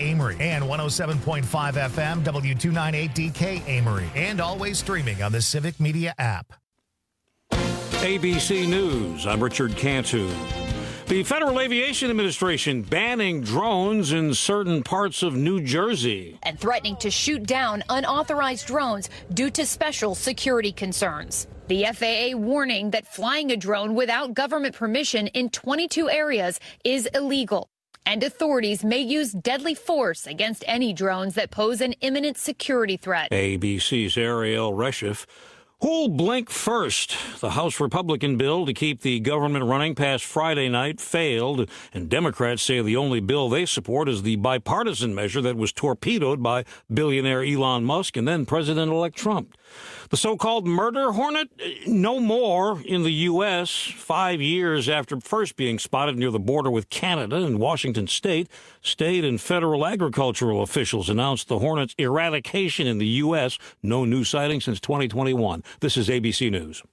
Amory, and 107.5 FM W298DK Amory, and always streaming on the Civic Media app. ABC News, I'm Richard Cantu. The Federal Aviation Administration banning drones in certain parts of New Jersey. And threatening to shoot down unauthorized drones due to special security concerns. The FAA warning that flying a drone without government permission in 22 areas is illegal. And authorities may use deadly force against any drones that pose an imminent security threat. ABC's Ariel Reshef. Who'll blink first? The House Republican bill to keep the government running past Friday night failed, and Democrats say the only bill they support is the bipartisan measure that was torpedoed by billionaire Elon Musk and then President-elect Trump. The so-called murder hornet, no more in the U.S. 5 years after first being spotted near the border with Canada and Washington State. State and federal agricultural officials announced the hornet's eradication in the U.S. No new sighting since 2021. This is ABC News.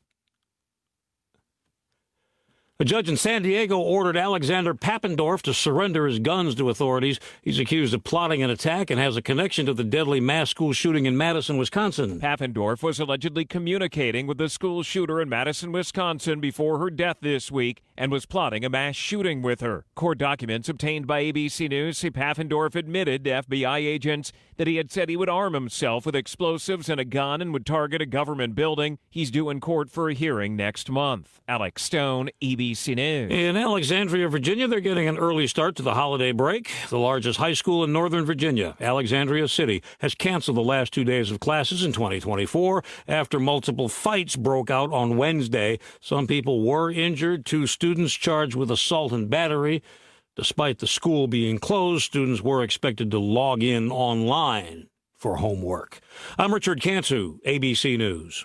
A judge in San Diego ordered Alexander Papendorf to surrender his guns to authorities. He's accused of plotting an attack and has a connection to the deadly mass school shooting in Madison, Wisconsin. Papendorf was allegedly communicating with the school shooter in Madison, Wisconsin before her death this week and was plotting a mass shooting with her. Court documents obtained by ABC News say Papendorf admitted to FBI agents that he had said he would arm himself with explosives and a gun and would target a government building. He's due in court for a hearing next month. Alex Stone, ABC News. In Alexandria, Virginia, they're getting an early start to the holiday break. The largest high school in Northern Virginia, Alexandria City, has canceled the last 2 days of classes in 2024 after multiple fights broke out on Wednesday. Some people were injured. 2 students charged with assault and battery. Despite the school being closed, students were expected to log in online for homework. I'm Richard Cantu, ABC News.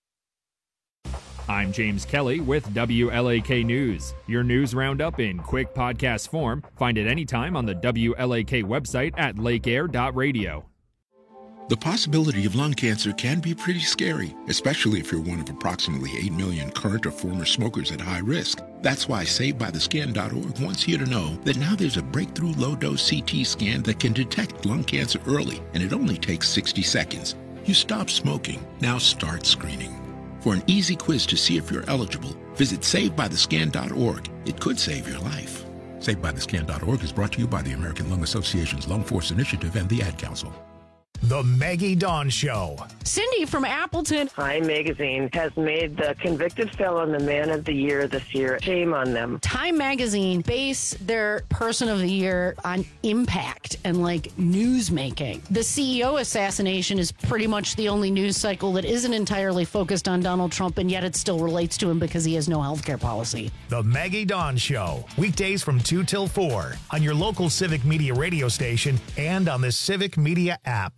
I'm James Kelly with WLAK News. Your news roundup in quick podcast form. Find it anytime on the WLAK website at lakeair.radio. The possibility of lung cancer can be pretty scary, especially if you're one of approximately 8 million current or former smokers at high risk. That's why SaveByTheScan.org wants you to know that now there's a breakthrough low-dose CT scan that can detect lung cancer early, and it only takes 60 seconds. You stop smoking, now start screening. For an easy quiz to see if you're eligible, visit SaveByTheScan.org. It could save your life. SaveByTheScan.org is brought to you by the American Lung Association's Lung Force Initiative and the Ad Council. The Maggie Dawn Show. Cindy from Appleton. Time Magazine has made the convicted felon the man of the year this year. Shame on them. Time Magazine base their person of the year on impact and like news making. The CEO assassination is pretty much the only news cycle that isn't entirely focused on Donald Trump, and yet it still relates to him because he has no health care policy. The Maggie Dawn Show. Weekdays from 2 till 4 on your local Civic Media radio station and on the Civic Media app.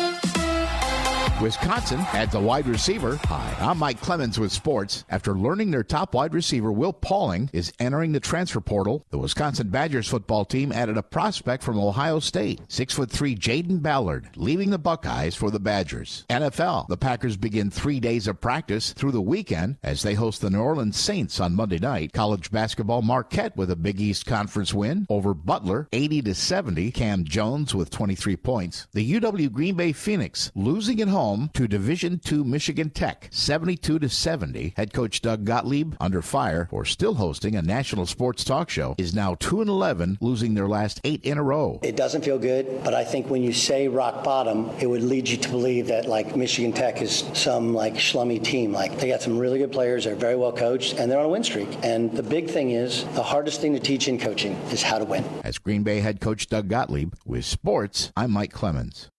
Wisconsin adds a wide receiver. Hi, I'm Mike Clemens with sports. After learning their top wide receiver, Will Pauling, is entering the transfer portal, the Wisconsin Badgers football team added a prospect from Ohio State, 6'3" Jaden Ballard, leaving the Buckeyes for the Badgers. NFL, the Packers begin 3 days of practice through the weekend as they host the New Orleans Saints on Monday night. College basketball, Marquette with a Big East Conference win over Butler, 80-70. Cam Jones with 23 points. The UW Green Bay Phoenix losing at home to Division II Michigan Tech, 72-70. Head coach Doug Gottlieb, under fire for still hosting a national sports talk show, is now 2-11, losing their last 8 in a row. It doesn't feel good, but I think when you say rock bottom, it would lead you to believe that like Michigan Tech is some like schlummy team. Like they got some really good players, they're very well coached, and they're on a win streak. And the big thing is, the hardest thing to teach in coaching is how to win. As Green Bay head coach Doug Gottlieb, with sports, I'm Mike Clemens.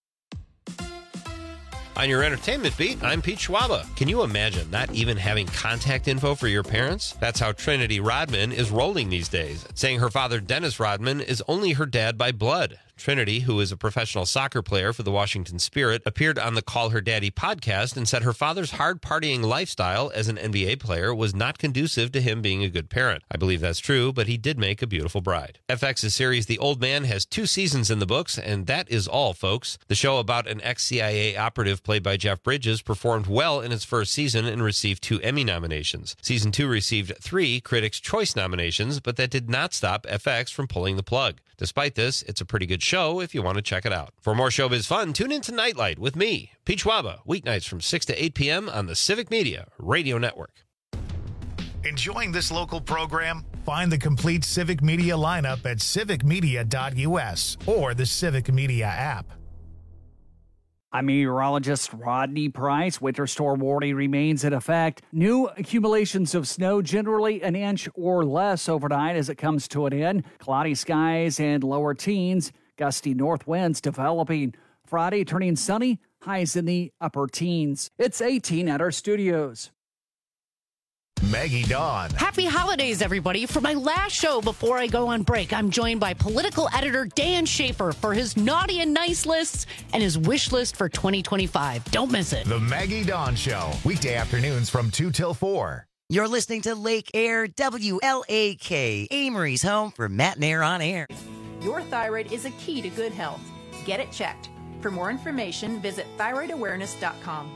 On your entertainment beat, I'm Pete Schwaba. Can you imagine not even having contact info for your parents? That's how Trinity Rodman is rolling these days, saying her father, Dennis Rodman, is only her dad by blood. Trinity, who is a professional soccer player for the Washington Spirit, appeared on the Call Her Daddy podcast and said her father's hard partying lifestyle as an NBA player was not conducive to him being a good parent. I believe that's true, but he did make a beautiful bride. FX's series The Old Man has 2 seasons in the books, and that is all, folks. The show about an ex-CIA operative played by Jeff Bridges performed well in its first season and received 2 Emmy nominations. Season 2 received 3 Critics' Choice nominations, but that did not stop FX from pulling the plug. Despite this, it's a pretty good show if you want to check it out. For more showbiz fun, tune in to Nightlight with me, Pete Schwaba, weeknights from 6 to 8 p.m. on the Civic Media Radio Network. Enjoying this local program? Find the complete Civic Media lineup at civicmedia.us or the Civic Media app. I'm meteorologist Rodney Price. Winter storm warning remains in effect. New accumulations of snow, generally an inch or less overnight as it comes to an end. Cloudy skies and lower teens. Gusty north winds developing. Friday turning sunny. Highs in the upper teens. It's 18 at our studios. Maggie Dawn. Happy holidays, everybody. For my last show before I go on break, I'm joined by political editor Dan Schaefer for his naughty and nice lists and his wish list for 2025. Don't miss it. The Maggie Dawn Show. Weekday afternoons from 2 till 4. You're listening to Lake Air WLAK, Amory's home for Matt and Air on Air. Your thyroid is a key to good health. Get it checked. For more information, visit thyroidawareness.com.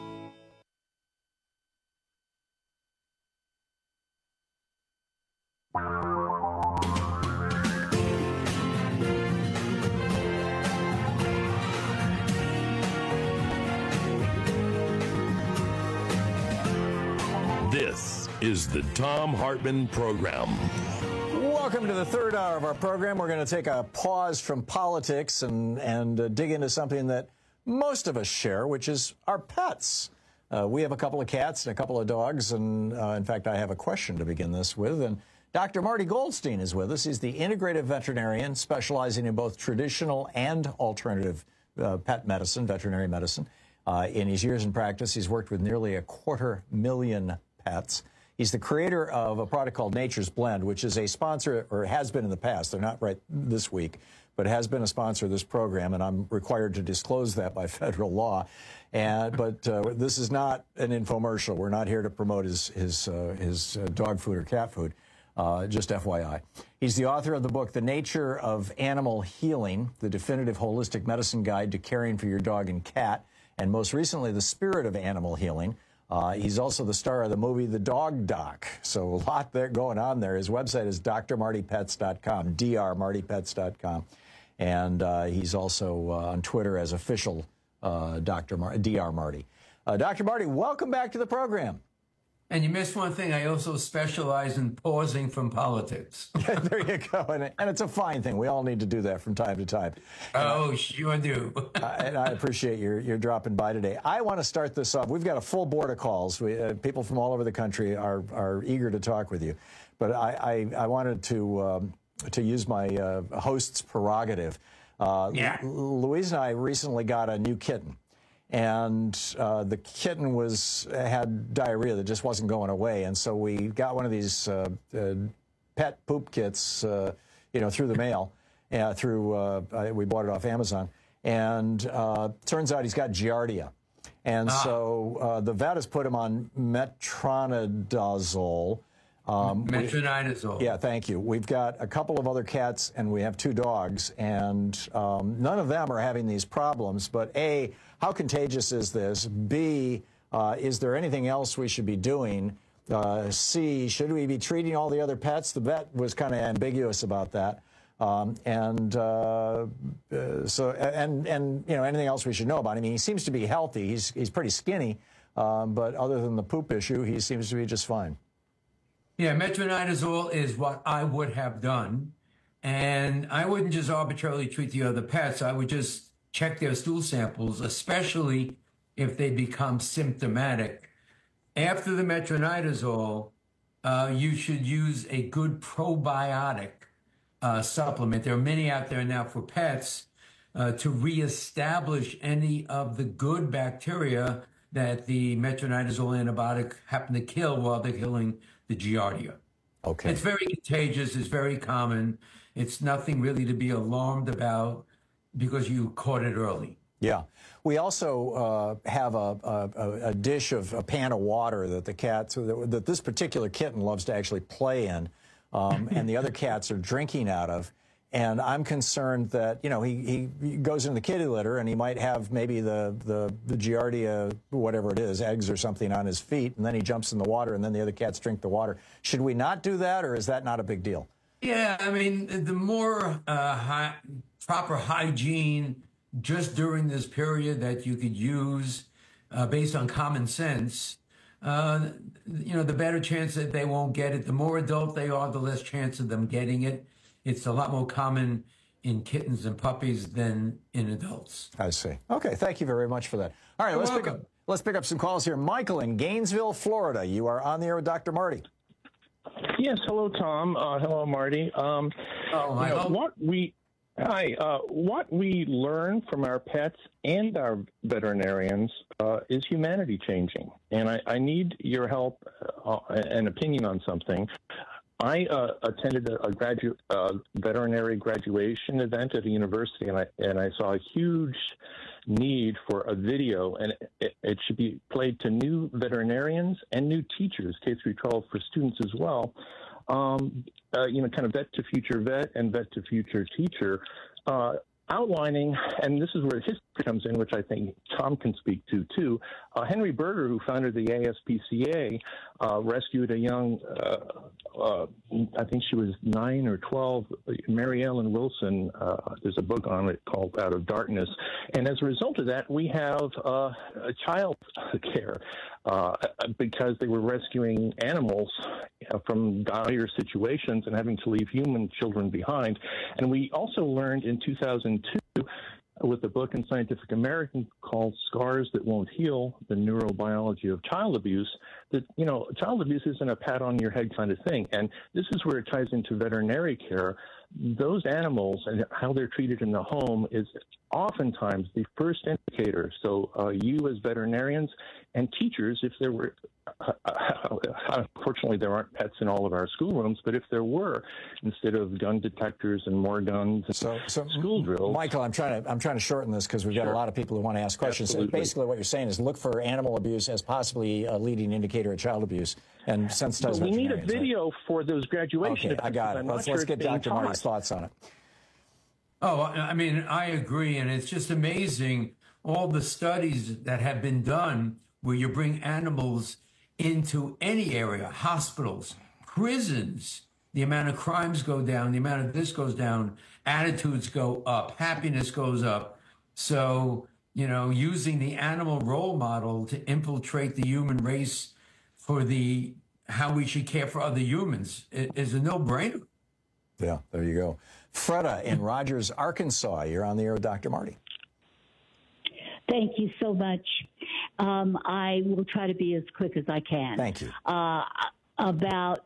This is the Thom Hartmann Program. Welcome to the third hour of our program. We're going to take a pause from politics and dig into something that most of us share, which is our pets. We have a couple of cats and a couple of dogs, and in fact, I have a question to begin this with. And Dr. Marty Goldstein is with us. He's the integrative veterinarian specializing in both traditional and alternative pet medicine, veterinary medicine. In his years in practice, he's worked with nearly 250,000 pets. He's the creator of a product called Nature's Blend, which is a sponsor, or has been in the past. They're not right this week, but has been a sponsor of this program, and I'm required to disclose that by federal law. But this is not an infomercial. We're not here to promote his dog food or cat food. Just FYI. He's the author of the book, The Nature of Animal Healing, the definitive holistic medicine guide to caring for your dog and cat, and most recently, The Spirit of Animal Healing. He's also the star of the movie The Dog Doc, so a lot there going on there. His website is drmartypets.com, drmartypets.com, and he's also on Twitter as official Dr. Marty. Dr. Marty, welcome back to the program. And you missed one thing. I also specialize in pausing from politics. Yeah, there you go. And it's a fine thing. We all need to do that from time to time. Sure do. And I appreciate your dropping by today. I want to start this off. We've got a full board of calls. People from all over the country are eager to talk with you. But I wanted to use my host's prerogative. Louise and I recently got a new kitten. And the kitten had diarrhea that just wasn't going away, and so we got one of these pet poop kits, through the mail, we bought it off Amazon, and turns out he's got Giardia, and so the vet has put him on metronidazole. Metronidazole. Yeah, thank you. We've got a couple of other cats, and we have 2 dogs, and none of them are having these problems. But A, how contagious is this? B, is there anything else we should be doing? C, should we be treating all the other pets? The vet was kind of ambiguous about that. Anything else we should know about him? I mean, he seems to be healthy. He's pretty skinny, but other than the poop issue, he seems to be just fine. Yeah, metronidazole is what I would have done. And I wouldn't just arbitrarily treat the other pets. I would just check their stool samples, especially if they become symptomatic. After the metronidazole, you should use a good probiotic supplement. There are many out there now for pets to reestablish any of the good bacteria that the metronidazole antibiotic happened to kill while they're killing the Giardia. Okay. It's very contagious. It's very common. It's nothing really to be alarmed about because you caught it early. Yeah. We also have a dish of a pan of water that the cats, that this particular kitten loves to actually play in, and the other cats are drinking out of. And I'm concerned that, he goes in the kitty litter and he might have maybe the Giardia, whatever it is, eggs or something on his feet, and then he jumps in the water and then the other cats drink the water. Should we not do that, or is that not a big deal? Yeah, I mean, the more proper hygiene just during this period that you could use based on common sense, the better chance that they won't get it. The more adult they are, the less chance of them getting it. It's a lot more common in kittens and puppies than in adults. I see. Okay, thank you very much for that. All right, let's pick up some calls here. Michael in Gainesville, Florida. You are on the air with Dr. Marty. Yes, hello, Tom. Hello, Marty. What we learn from our pets and our veterinarians is humanity changing. And I need your help and opinion on something. I attended a veterinary graduation event at a university, and I saw a huge need for a video, and it should be played to new veterinarians and new teachers, K through 12, for students as well. Kind of vet to future vet and vet to future teacher, outlining, and this is where history comes in, which I think Tom can speak to too. Henry Berger, who founded the ASPCA, rescued a young, I think she was 9 or 12, Mary Ellen Wilson. There's a book on it called Out of Darkness. And as a result of that, we have child care because they were rescuing animals from dire situations and having to leave human children behind. And we also learned in 2002 with a book in Scientific American called Scars That Won't Heal, the Neurobiology of Child Abuse, that, child abuse isn't a pat on your head kind of thing. And this is where it ties into veterinary care. Those animals and how they're treated in the home is oftentimes the first indicator. So you as veterinarians and teachers, if there were, unfortunately there aren't pets in all of our schoolrooms, but if there were, instead of gun detectors and more guns, so school drills. Michael, I'm trying to shorten this because we've got a lot of people who want to ask questions. Absolutely. Basically, what you're saying is look for animal abuse as possibly a leading indicator of child abuse, and sensitize. But we need a video for those graduation. Okay, I got it. Let's get Dr. Marty's thoughts on it. Oh, I mean, I agree, and it's just amazing all the studies that have been done where you bring animals into any area, hospitals, prisons, the amount of crimes go down, the amount of this goes down, attitudes go up, happiness goes up. So, using the animal role model to infiltrate the human race for how we should care for other humans is a no-brainer. Yeah, there you go. Freda in Rogers, Arkansas. You're on the air with Dr. Marty. Thank you so much. I will try to be as quick as I can. Thank you. About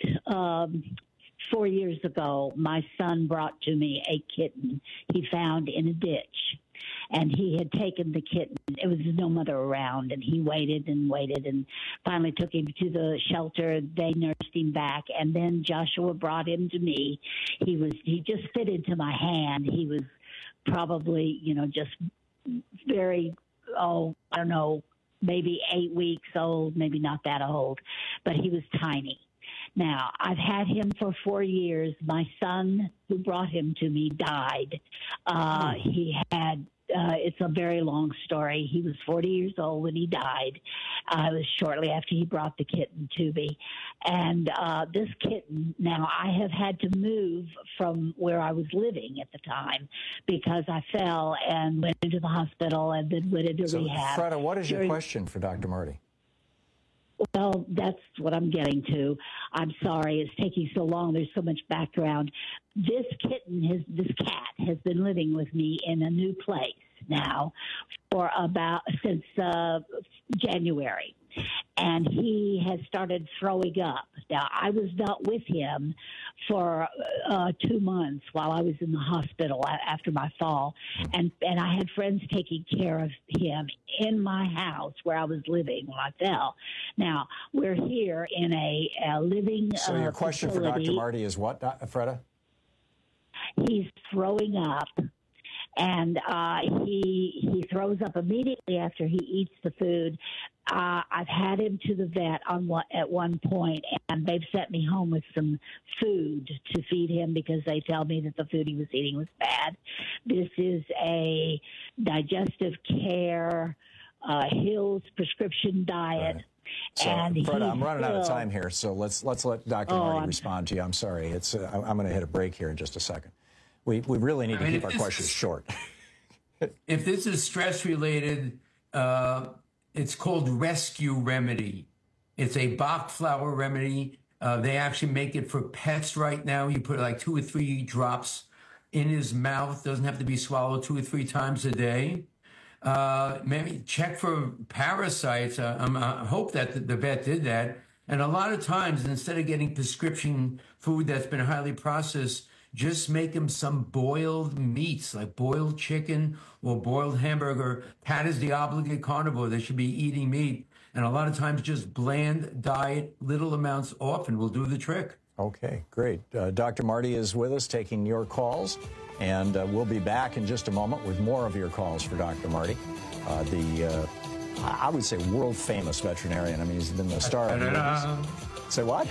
4 years ago, my son brought to me a kitten he found in a ditch. And he had taken the kitten. It was no mother around, and he waited and waited and finally took him to the shelter. They nursed him back, and then Joshua brought him to me. He just fit into my hand. He was probably, just very, I don't know, maybe 8 weeks old, maybe not that old, but he was tiny. Now, I've had him for 4 years. My son, who brought him to me, died. He had, it's a very long story. He was 40 years old when he died. It was shortly after he brought the kitten to me. And this kitten, now I have had to move from where I was living at the time because I fell and went into the hospital and then went into rehab. Freda, what is your question for Dr. Marty? Well, that's what I'm getting to. I'm sorry it's taking so long. There's so much background. This cat has been living with me in a new place now for since January. And he has started throwing up. Now, I was not with him for 2 months while I was in the hospital after my fall. And I had friends taking care of him in my house where I was living when I fell. Now, we're here in a living So your question facility. for Dr. Marty is what, Freda? He's throwing up. And he throws up immediately after he eats the food. I've had him to the vet at one point, and they've sent me home with some food to feed him because they tell me that the food he was eating was bad. This is a digestive care, Hill's prescription diet. So, And Fred, I'm running out of still- time here, so let's let Dr. Marty respond to you. I'm sorry. I'm going to hit a break here in just a second. We really need to keep our questions short. If this is stress-related, it's called Rescue Remedy. It's a Bach flower remedy. They actually make it for pets right now. You put like 2 or 3 drops in his mouth. Doesn't have to be swallowed 2 or 3 times a day. Maybe check for parasites. I hope that the vet did that. And a lot of times, instead of getting prescription food that's been highly processed, just make him some boiled meats, like boiled chicken or boiled hamburger. Pat is the obligate carnivore. They should be eating meat. And a lot of times, just bland diet, little amounts often will do the trick. Okay, great. Dr. Marty is with us taking your calls, and we'll be back in just a moment with more of your calls for Dr. Marty, I would say world-famous veterinarian. I mean, he's been the star of movies. Say what?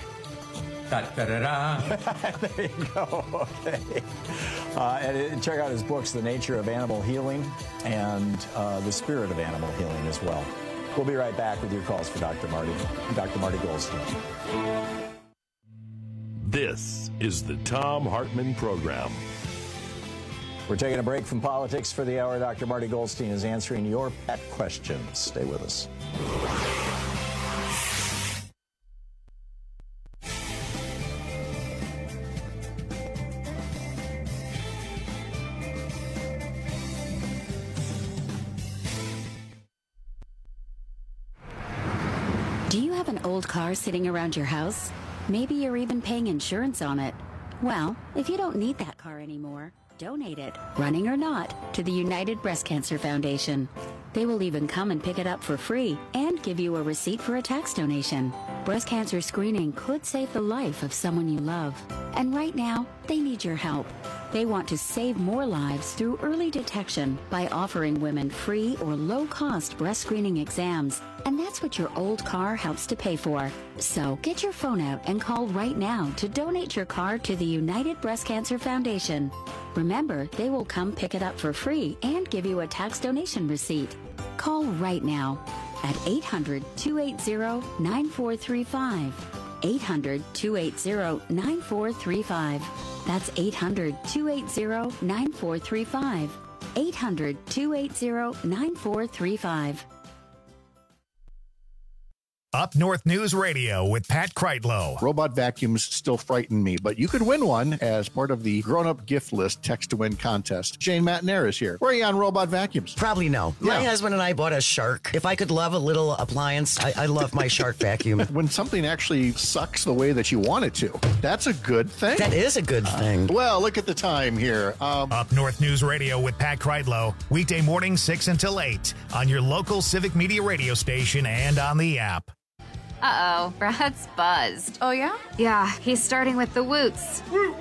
There you go. Okay. And check out his books, The Nature of Animal Healing and The Spirit of Animal Healing as well. We'll be right back with your calls for Dr. Marty Goldstein. This is the Thom Hartmann Program. We're taking a break from politics for the hour. Dr. Marty Goldstein is answering your pet questions. Stay with us. Do you have an old car sitting around your house? Maybe you're even paying insurance on it. Well, if you don't need that car anymore, donate it, running or not, to the United Breast Cancer Foundation. They will even come and pick it up for free and give you a receipt for a tax donation. Breast cancer screening could save the life of someone you love. And right now, they need your help. They want to save more lives through early detection by offering women free or low-cost breast screening exams. And that's what your old car helps to pay for. So get your phone out and call right now to donate your car to the United Breast Cancer Foundation. Remember, they will come pick it up for free and give you a tax donation receipt. Call right now at 800-280-9435. 800-280-9435. That's 800-280-9435. 800-280-9435. Up North News Radio with Pat Kreitlow. Robot vacuums still frighten me, but you could win one as part of the grown-up gift list text-to-win contest. Jane Matnair is here. Where are you on robot vacuums? Probably no. My husband and I bought a Shark. If I could love a little appliance, I love my Shark vacuum. When something actually sucks the way that you want it to, that's a good thing. That is a good thing. Well, look at the time here. Up North News Radio with Pat Kreitlow. Weekday mornings 6 until 8 on your local Civic Media radio station and on the app. Uh-oh, Brad's buzzed. Oh, yeah? Yeah, he's starting with the woots.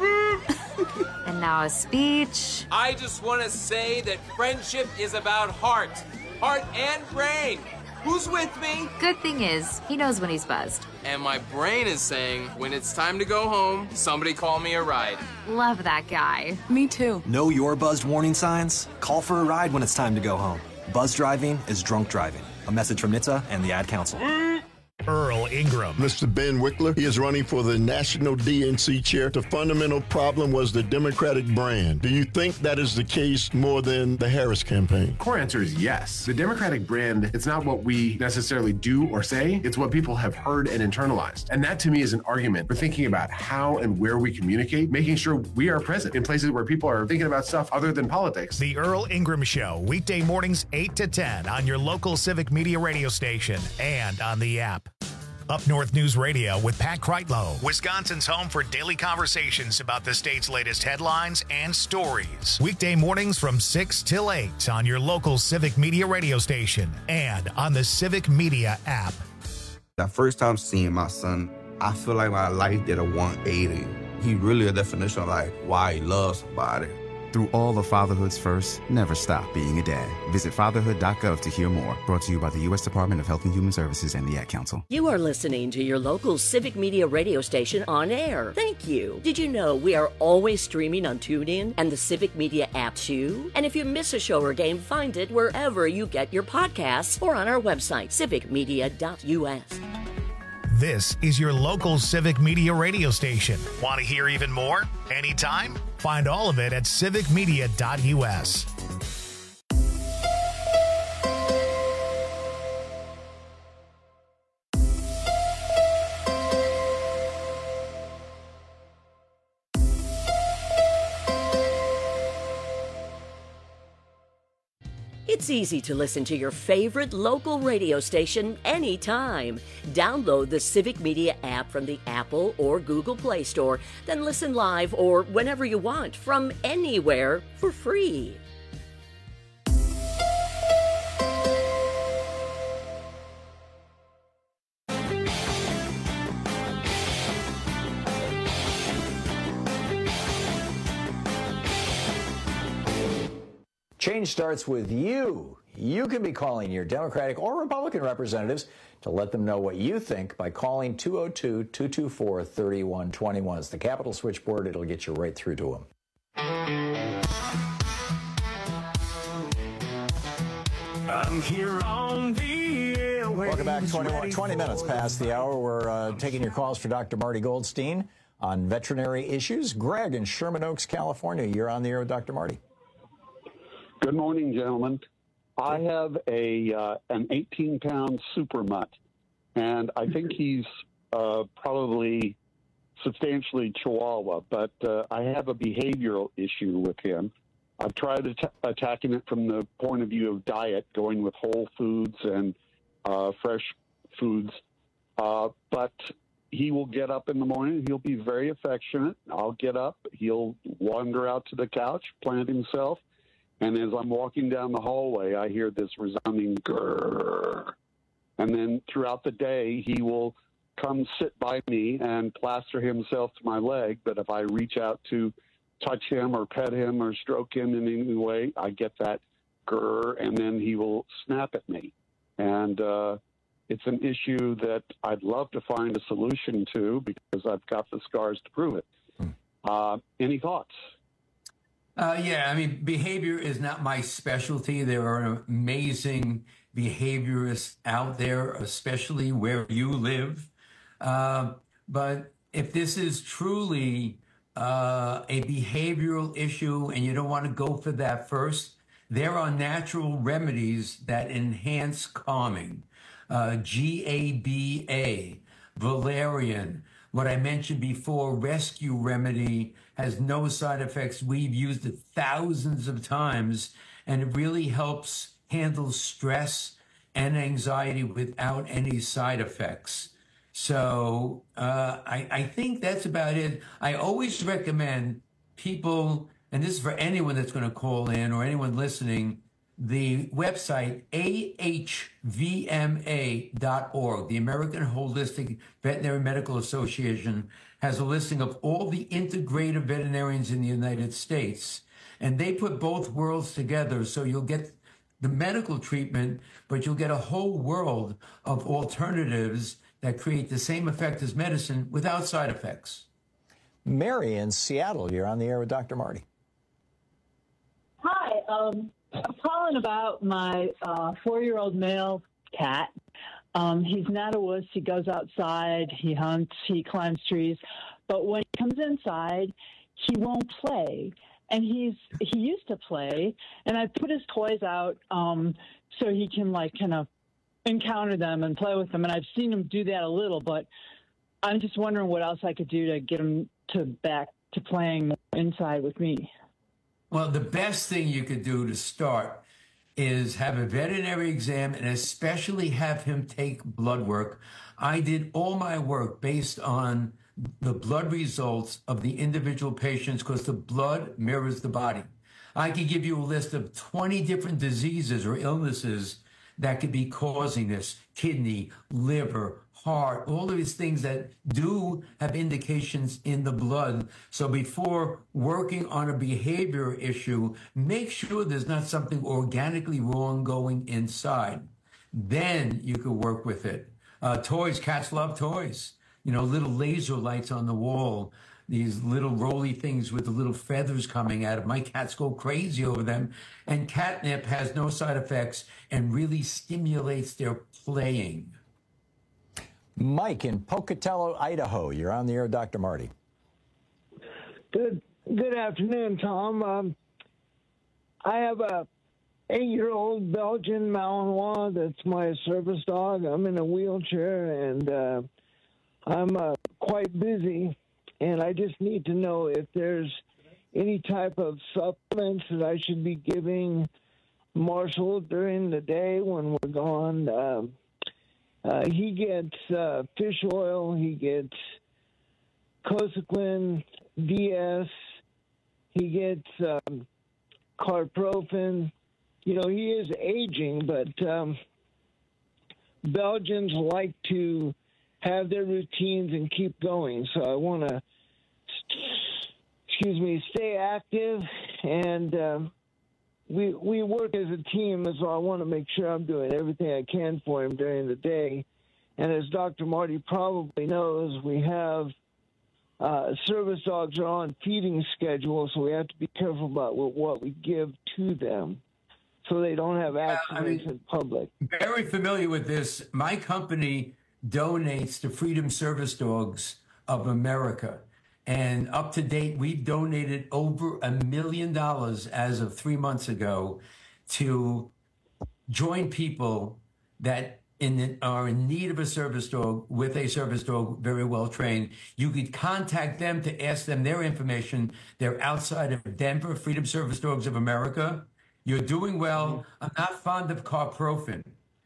And now a speech. I just want to say that friendship is about heart and brain. Who's with me? Good thing is, he knows when he's buzzed. And my brain is saying, when it's time to go home, somebody call me a ride. Love that guy. Me too. Know your buzzed warning signs? Call for a ride when it's time to go home. Buzz driving is drunk driving. A message from NHTSA and the Ad Council. Earl Ingram. Mr. Ben Wickler, he is running for the National DNC chair. The fundamental problem was the Democratic brand. Do you think that is the case more than the Harris campaign? Core answer is yes. The Democratic brand, it's not what we necessarily do or say, it's what people have heard and internalized. And that to me is an argument for thinking about how and where we communicate, making sure we are present in places where people are thinking about stuff other than politics. The Earl Ingram Show, weekday mornings 8 to 10 on your local Civic Media radio station and on the app. Up North News Radio with Pat Kreitlow, Wisconsin's home for daily conversations about the state's latest headlines and stories. Weekday mornings from 6 till 8 on your local Civic Media radio station and on the Civic Media app. The first time seeing my son, I feel like my life did a 180. He really a definition of like why he loves somebody. Through all the fatherhood's first, never stop being a dad. Visit fatherhood.gov to hear more. Brought to you by the U.S. Department of Health and Human Services and the Ad Council. You are listening to your local Civic Media radio station on air. Thank you. Did you know we are always streaming on TuneIn and the Civic Media app too? And if you miss a show or game, find it wherever you get your podcasts or on our website, civicmedia.us. This is your local Civic Media radio station. Want to hear even more? Anytime? Find all of it at civicmedia.us. It's easy to listen to your favorite local radio station anytime. Download the Civic Media app from the Apple or Google Play Store, then listen live or whenever you want from anywhere for free. Change starts with you. You can be calling your Democratic or Republican representatives to let them know what you think by calling 202-224-3121. It's the Capitol switchboard. It'll get you right through to them. I'm here on the airwaves. Welcome back. 20 minutes past the hour. We're taking your calls for Dr. Marty Goldstein on veterinary issues. Greg in Sherman Oaks, California. You're on the air with Dr. Marty. Good morning, gentlemen. I have an 18-pound super mutt, and I think he's probably substantially Chihuahua, but I have a behavioral issue with him. I've tried attacking it from the point of view of diet, going with whole foods and fresh foods, but he will get up in the morning. He'll be very affectionate. I'll get up. He'll wander out to the couch, plant himself. And as I'm walking down the hallway, I hear this resounding grrr. And then throughout the day, he will come sit by me and plaster himself to my leg. But if I reach out to touch him or pet him or stroke him in any way, I get that grrr, and then he will snap at me. And it's an issue that I'd love to find a solution to because I've got the scars to prove it. Any thoughts? Yeah, I mean, behavior is not my specialty. There are amazing behaviorists out there, especially where you live. But if this is truly a behavioral issue and you don't want to go for that first, there are natural remedies that enhance calming. GABA, valerian, what I mentioned before, Rescue Remedy, has no side effects. We've used it thousands of times, and it really helps handle stress and anxiety without any side effects. So I think that's about it. I always recommend people, and this is for anyone that's going to call in or anyone listening, the website ahvma.org, the American Holistic Veterinary Medical Association, has a listing of all the integrative veterinarians in the United States. And they put both worlds together, so you'll get the medical treatment, but you'll get a whole world of alternatives that create the same effect as medicine without side effects. Mary in Seattle, you're on the air with Dr. Marty. Hi, I'm calling about my 4-year-old male cat. He's not a wuss. He goes outside, he hunts, he climbs trees. But when he comes inside, he won't play. And he used to play, and I put his toys out so he can, like, kind of encounter them and play with them. And I've seen him do that a little, but I'm just wondering what else I could do to get him back to playing inside with me. Well, the best thing you could do to start is have a veterinary exam and especially have him take blood work. I did all my work based on the blood results of the individual patients because the blood mirrors the body. I could give you a list of 20 different diseases or illnesses that could be causing this: kidney, liver, heart, all of these things that do have indications in the blood. So before working on a behavior issue, make sure there's not something organically wrong going inside. Then you could work with it. Toys, cats love toys. You know, little laser lights on the wall, these little roly things with the little feathers coming out of. My cats go crazy over them. And catnip has no side effects and really stimulates their playing. Mike in Pocatello, Idaho. You're on the air, Dr. Marty. Good afternoon, Tom. I have a 8-year-old Belgian Malinois that's my service dog. I'm in a wheelchair, and I'm quite busy, and I just need to know if there's any type of supplements that I should be giving Marshall during the day when we're gone. He gets fish oil, he gets Cosequin DS, he gets carprofen. You know, he is aging, but Belgians like to have their routines and keep going. So I want to, stay active, and we work as a team, so I want to make sure I'm doing everything I can for him during the day. And as Dr. Marty probably knows, we have service dogs are on feeding schedules, so we have to be careful about what we give to them so they don't have accidents in public. Very familiar with this. My company donates to Freedom Service Dogs of America. And up to date, we've donated over $1 million as of 3 months ago to join people that are in need of a service dog with a service dog very well trained. You could contact them to ask them their information. They're outside of Denver, Freedom Service Dogs of America. You're doing well. I'm not fond of carprofen.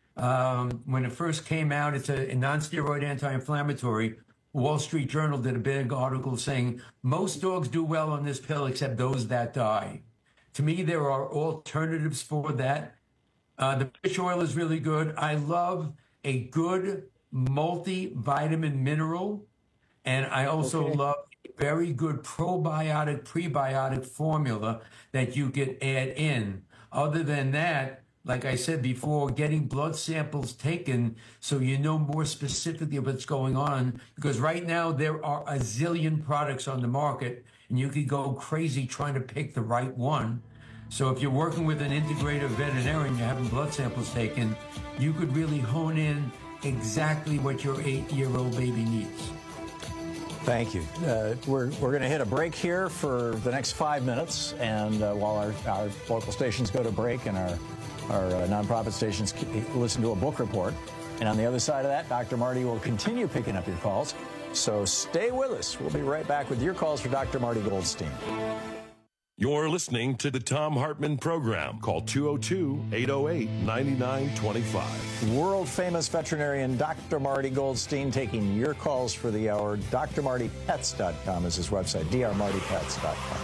When it first came out, it's a non-steroid anti-inflammatory. Wall Street Journal did a big article saying most dogs do well on this pill except those that die. To me, there are alternatives for that. The fish oil is really good. I love a good multivitamin mineral, and I also love a very good probiotic, prebiotic formula that you could add in. Other than that, like I said before, getting blood samples taken so you know more specifically what's going on. Because right now there are a zillion products on the market, and you could go crazy trying to pick the right one. So if you're working with an integrative veterinarian, you're having blood samples taken, you could really hone in exactly what your 8-year-old baby needs. Thank you. We're going to hit a break here for the next 5 minutes, and while our local stations go to break and our nonprofit stations listen to a book report. And on the other side of that, Dr. Marty will continue picking up your calls. So stay with us. We'll be right back with your calls for Dr. Marty Goldstein. You're listening to the Thom Hartmann Program. Call 202-808-9925. World-famous veterinarian Dr. Marty Goldstein taking your calls for the hour. DrMartyPets.com is his website, drmartypets.com.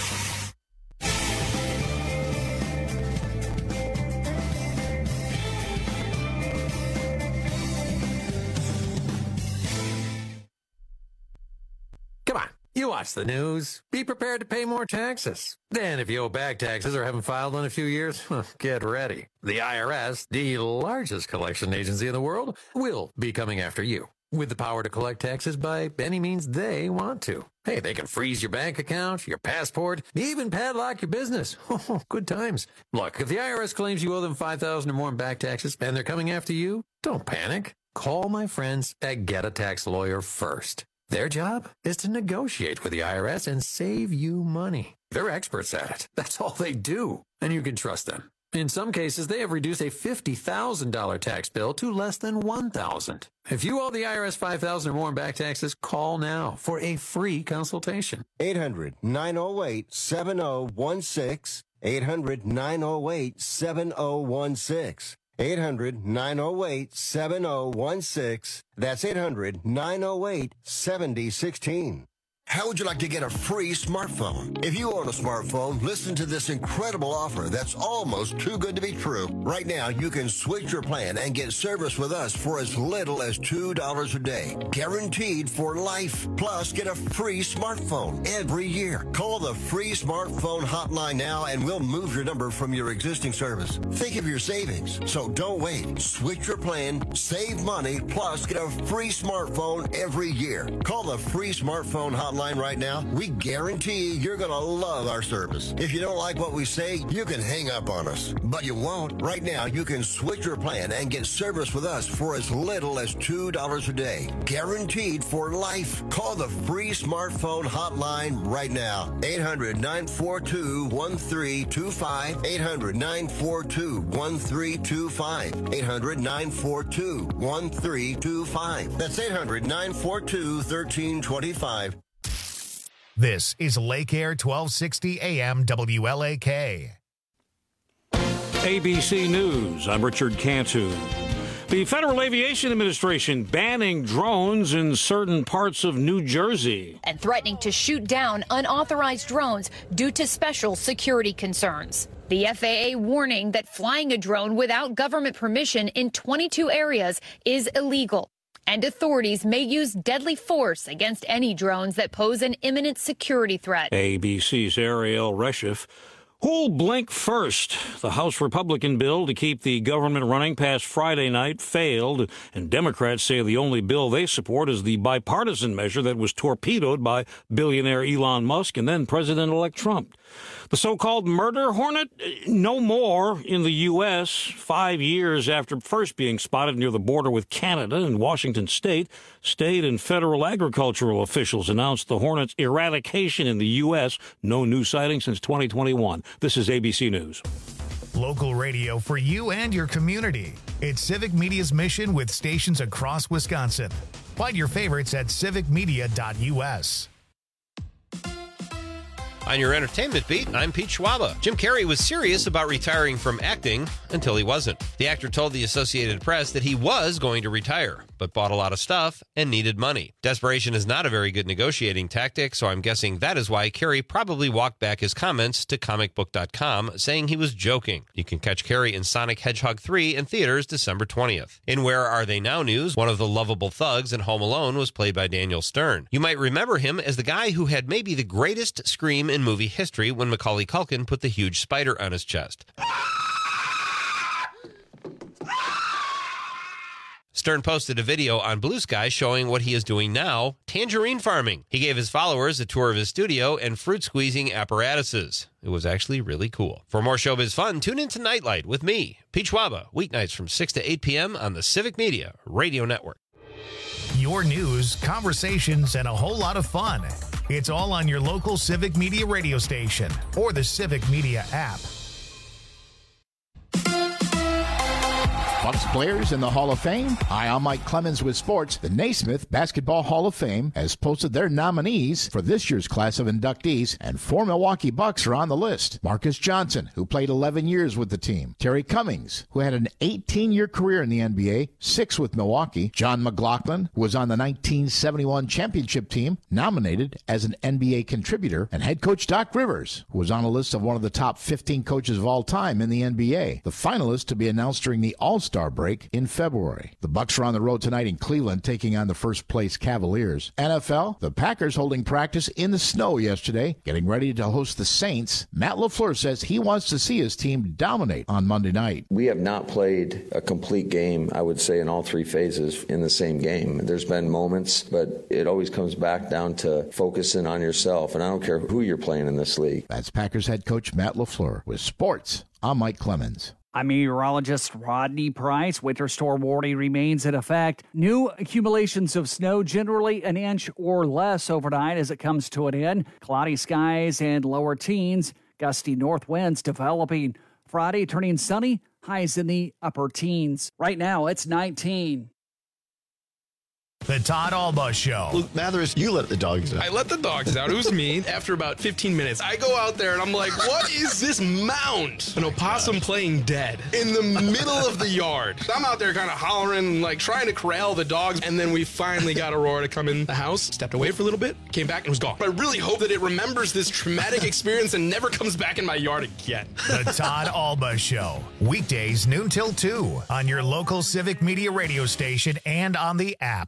You watch the news. Be prepared to pay more taxes. Then if you owe back taxes or haven't filed in a few years, get ready. The IRS, the largest collection agency in the world, will be coming after you with the power to collect taxes by any means they want to. Hey, they can freeze your bank account, your passport, even padlock your business. Good times. Look, if the IRS claims you owe them $5,000 or more in back taxes and they're coming after you, don't panic. Call my friends at Get a Tax Lawyer first. Their job is to negotiate with the IRS and save you money. They're experts at it. That's all they do. And you can trust them. In some cases, they have reduced a $50,000 tax bill to less than $1,000. If you owe the IRS $5,000 or more in back taxes, call now for a free consultation. 800-908-7016. 800-908-7016. 800-908-7016. That's 800-908-7016. How would you like to get a free smartphone? If you own a smartphone, listen to this incredible offer that's almost too good to be true. Right now, you can switch your plan and get service with us for as little as $2 a day. Guaranteed for life. Plus, get a free smartphone every year. Call the free smartphone hotline now and we'll move your number from your existing service. Think of your savings. So don't wait. Switch your plan, save money, plus get a free smartphone every year. Call the free smartphone hotline hotline right now, we guarantee you're going to love our service. If you don't like what we say, you can hang up on us. But you won't. Right now, you can switch your plan and get service with us for as little as $2 a day. Guaranteed for life. Call the free smartphone hotline right now. 800-942-1325. 800-942-1325. 800-942-1325. That's 800-942-1325. This is Lake Air 1260 AM WLAK. ABC News, I'm Richard Cantu. The Federal Aviation Administration banning drones in certain parts of New Jersey. And threatening to shoot down unauthorized drones due to special security concerns. The FAA warning that flying a drone without government permission in 22 areas is illegal. And authorities may use deadly force against any drones that pose an imminent security threat. ABC's Ariel Reshef. Who'll blink first? The House Republican bill to keep the government running past Friday night failed, and Democrats say the only bill they support is the bipartisan measure that was torpedoed by billionaire Elon Musk and then President-elect Trump. The so-called murder hornet, no more in the U.S. 5 years after first being spotted near the border with Canada and Washington State. State and federal agricultural officials announced the hornet's eradication in the U.S. No new sighting since 2021. This is ABC News. Local radio for you and your community. It's Civic Media's mission with stations across Wisconsin. Find your favorites at civicmedia.us. On your entertainment beat, I'm Pete Schwaba. Jim Carrey was serious about retiring from acting until he wasn't. The actor told the Associated Press that he was going to retire, but bought a lot of stuff and needed money. Desperation is not a very good negotiating tactic, so I'm guessing that is why Carrey probably walked back his comments to comicbook.com, saying he was joking. You can catch Carrey in Sonic Hedgehog 3 in theaters December 20th. In Where Are They Now news, one of the lovable thugs in Home Alone was played by Daniel Stern. You might remember him as the guy who had maybe the greatest scream in movie history when Macaulay Culkin put the huge spider on his chest. Stern posted a video on Blue Sky showing what he is doing now, tangerine farming. He gave his followers a tour of his studio and fruit-squeezing apparatuses. It was actually really cool. For more showbiz fun, tune into Nightlight with me, Pete Schwaba, weeknights from 6 to 8 p.m. on the Civic Media Radio Network. Your news, conversations, and a whole lot of fun. It's all on your local Civic Media radio station or the Civic Media app. Bucks players in the Hall of Fame? Hi, I'm Mike Clemens with sports. The Naismith Basketball Hall of Fame has posted their nominees for this year's class of inductees, and 4 Milwaukee Bucks are on the list. Marcus Johnson, who played 11 years with the team. Terry Cummings, who had an 18-year career in the NBA, 6 with Milwaukee. John McLaughlin, who was on the 1971 championship team, nominated as an NBA contributor. And head coach Doc Rivers, who was on a list of one of the top 15 coaches of all time in the NBA. The finalists to be announced during the All-Star break in February. The Bucks are on the road tonight in Cleveland, taking on the first-place Cavaliers. NFL, the Packers holding practice in the snow yesterday, getting ready to host the Saints. Matt LaFleur says he wants to see his team dominate on Monday night. We have not played a complete game, I would say, in all 3 phases in the same game. There's been moments, but it always comes back down to focusing on yourself, and I don't care who you're playing in this league. That's Packers head coach Matt LaFleur. With sports, I'm Mike Clemens. I'm meteorologist Rodney Price. Winter storm warning remains in effect. New accumulations of snow, generally an inch or less overnight as it comes to an end. Cloudy skies and lower teens. Gusty north winds developing. Friday turning sunny. Highs in the upper teens. Right now it's 19. The Todd Alba Show. Luke Mathers, you let the dogs out. I let the dogs out. It was me. After about 15 minutes, I go out there and I'm like, what is this mound? An opossum playing dead in the middle of the yard. I'm out there kind of hollering, like trying to corral the dogs. And then we finally got Aurora to come in the house, stepped away for a little bit, came back and was gone. I really hope that it remembers this traumatic experience and never comes back in my yard again. The Todd Alba Show. Weekdays noon till 2 on your local Civic Media radio station and on the app.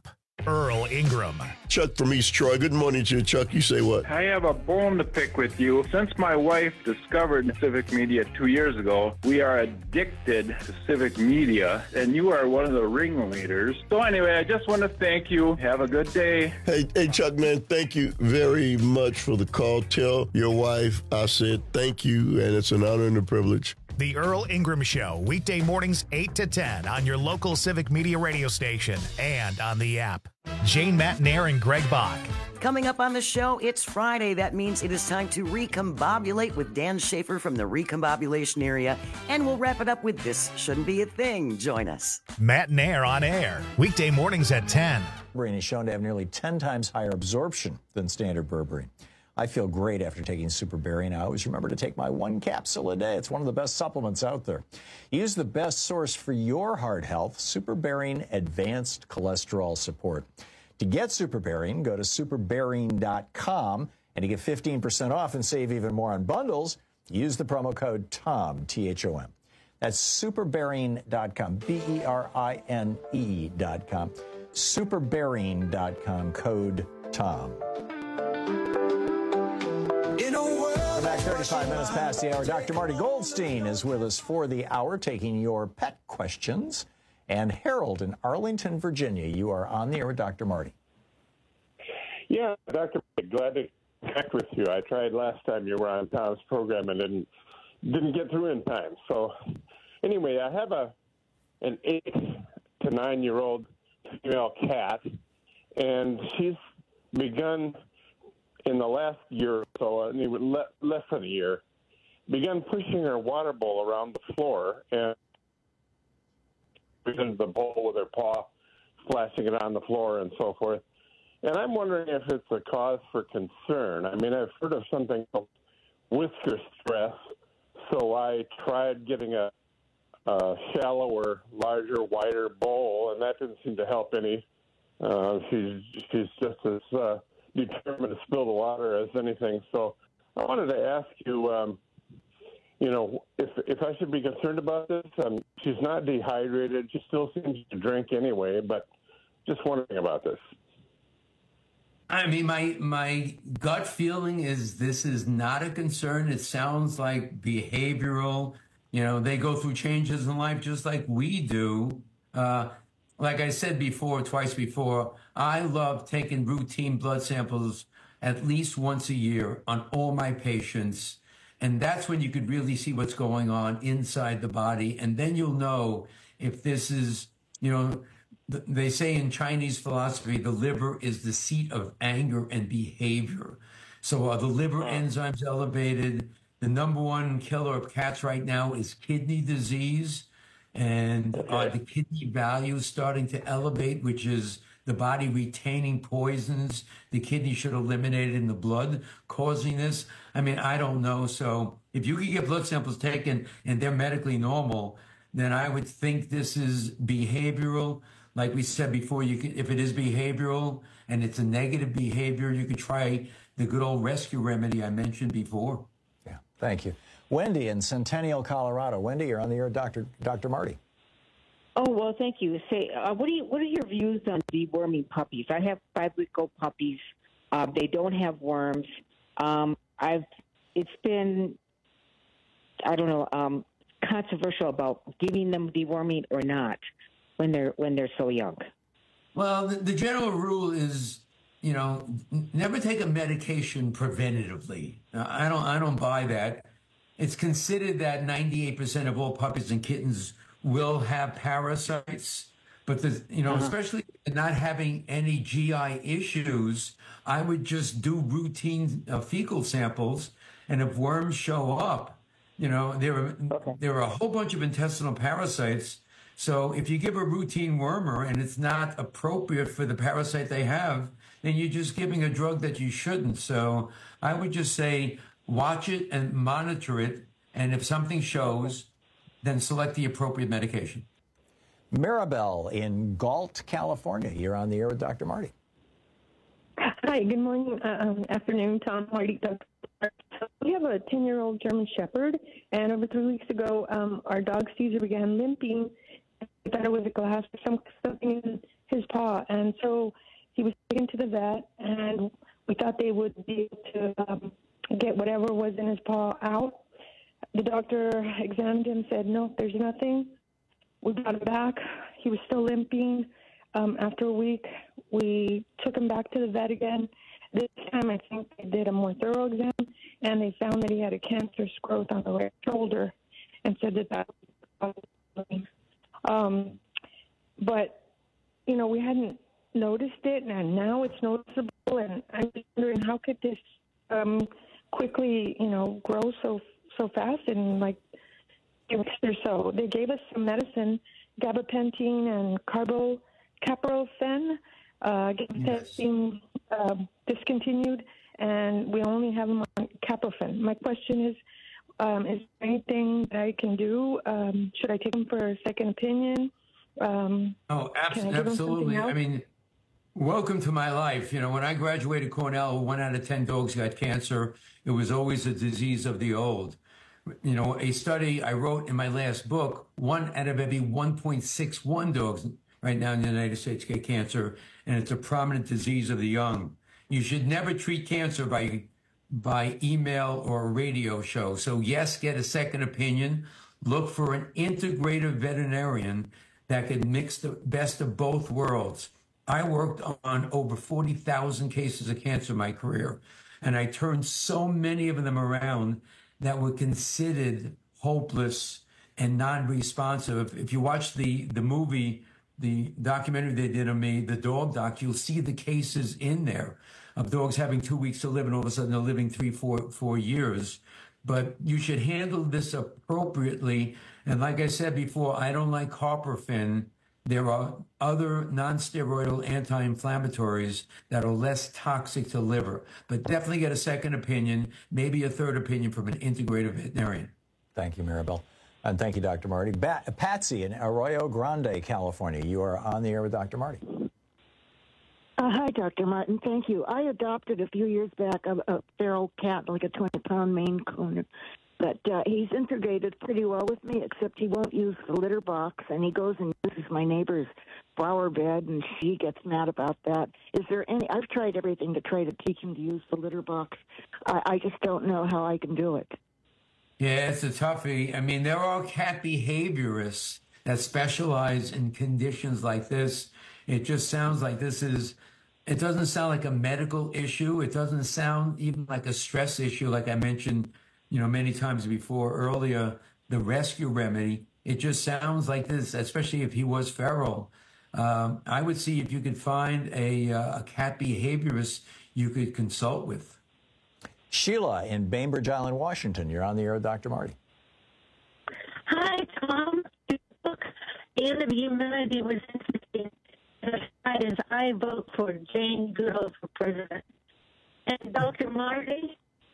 Earl Ingram. Chuck from East Troy. Good morning to you, Chuck. You say what? I have a bone to pick with you. Since my wife discovered Civic Media 2 years ago, we are addicted to Civic Media, and you are one of the ringleaders. So anyway, I just want to thank you. Have a good day. Hey, Chuck, man, thank you very much for the call. Tell your wife I said thank you, and it's an honor and a privilege. The Earl Ingram Show, weekday mornings 8 to 10 on your local Civic Media radio station and on the app. Jane Matnair and Greg Bach. Coming up on the show, it's Friday. That means it is time to recombobulate with Dan Schaefer from the recombobulation area. And we'll wrap it up with This Shouldn't Be a Thing. Join us. Matnair on air, weekday mornings at 10. Berberine is shown to have nearly 10 times higher absorption than standard berberine. I feel great after taking Superberry. I always remember to take my 1 capsule a day. It's one of the best supplements out there. Use the best source for your heart health, Superberry Advanced Cholesterol Support. To get Superberry, go to superberry.com, and to get 15% off and save even more on bundles, use the promo code TOM, T-H-O-M. That's superberry.com, BERINE.com, superberry.com, code TOM. We're back 35 minutes past the hour. Dr. Marty Goldstein is with us for the hour, taking your pet questions. And Harold in Arlington, Virginia, you are on the air with Dr. Marty. Yeah, Dr. Marty, glad to connect with you. I tried last time you were on Tom's program and didn't get through in time. So anyway, I have an 8 to 9 year old female cat, and she's begun in the last year or so, less than a year, began pushing her water bowl around the floor and into the bowl with her paw, splashing it on the floor and so forth. And I'm wondering if it's a cause for concern. I mean, I've heard of something called whisker stress, so I tried getting a shallower, larger, wider bowl, and that didn't seem to help any. She's just as determined to spill the water as anything. So I wanted to ask you, if I should be concerned about this. She's not dehydrated. She still seems to drink anyway, but just wondering about this. I mean, my gut feeling is this is not a concern. It sounds like behavioral. They go through changes in life just like we do. Like I said before, twice before, I love taking routine blood samples at least once a year on all my patients. And that's when you could really see what's going on inside the body. And then you'll know if this is, they say in Chinese philosophy, the liver is the seat of anger and behavior. So are the liver enzymes elevated? The number one killer of cats right now is kidney disease. And are the kidney values starting to elevate, which is the body retaining poisons the kidney should eliminate in the blood, causing this? I mean, I don't know. So if you can get blood samples taken and they're medically normal, then I would think this is behavioral. Like we said before, if it is behavioral and it's a negative behavior, you could try the good old rescue remedy I mentioned before. Yeah, thank you. Wendy in Centennial, Colorado. Wendy, you're on the air with Dr. Marty. Oh, well, thank you. Say, what are your views on deworming puppies? I have 5-week-old puppies. They don't have worms. It's been, I don't know, controversial about giving them deworming or not when they're so young. Well, the general rule is, never take a medication preventatively. I don't buy that. It's considered that 98% of all puppies and kittens will have parasites, but especially not having any GI issues, I would just do routine fecal samples, and if worms show up, there are a whole bunch of intestinal parasites. So if you give a routine wormer and it's not appropriate for the parasite they have, then you're just giving a drug that you shouldn't. So I would just say, watch it and monitor it, and if something shows, then select the appropriate medication. Maribel in Galt, California. You're on the air with Dr. Marty. Hi, good morning, afternoon, Tom, Marty. We have a 10-year-old German Shepherd, and over 3 weeks ago, our dog Caesar began limping. I thought it was a glass or something in his paw, and so he was taken to the vet, and we thought they would be able to get whatever was in his paw out. The doctor examined him, said, no, there's nothing. We brought him back. He was still limping. After a week, we took him back to the vet again. This time, I think they did a more thorough exam, and they found that he had a cancerous growth on the right shoulder and said that was but, you know, we hadn't noticed it, and now it's noticeable, and I'm just wondering how could this quickly, you know, grow so fast in like 2 weeks or so. They gave us some medicine, gabapentin and carbocaprofen. Gabapentin discontinued, and we only have them on caprofen. My question is there anything that I can do? Should I take them for a second opinion? Absolutely. I mean, welcome to my life. You know, when I graduated Cornell, 1 out of 10 dogs got cancer. It was always a disease of the old. You know, a study I wrote in my last book, 1 out of every 1.61 dogs right now in the United States get cancer, and it's a prominent disease of the young. You should never treat cancer by email or a radio show. So yes, get a second opinion. Look for an integrative veterinarian that could mix the best of both worlds. I worked on over 40,000 cases of cancer in my career, and I turned so many of them around that were considered hopeless and non-responsive. If you watch the movie, the documentary they did on me, the dog doc, you'll see the cases in there of dogs having 2 weeks to live, and all of a sudden they're living 4 years. But you should handle this appropriately. And like I said before, I don't like carprofen. There are other non-steroidal anti-inflammatories that are less toxic to liver. But definitely get a second opinion, maybe a third opinion from an integrative veterinarian. Thank you, Maribel. And thank you, Dr. Marty. Patsy in Arroyo Grande, California. You are on the air with Dr. Marty. Hi, Dr. Martin. Thank you. I adopted a few years back a feral cat, like a 20-pound Maine Coon. But he's integrated pretty well with me, except he won't use the litter box, and he goes and uses my neighbor's flower bed, and she gets mad about that. Is there any? I've tried everything to try to teach him to use the litter box. I just don't know how I can do it. Yeah, it's a toughie. I mean, there are cat behaviorists that specialize in conditions like this. It just sounds like it doesn't sound like a medical issue. It doesn't sound even like a stress issue, like I mentioned, you know, many times before earlier, the rescue remedy. It just sounds like this, especially if he was feral. I would see if you could find a cat behaviorist you could consult with. Sheila in Bainbridge Island, Washington. You're on the air with Dr. Marty. Hi, Tom. The book, The End of Humanity, was interesting. As I vote for Jane Goodall for president. And Dr. Marty?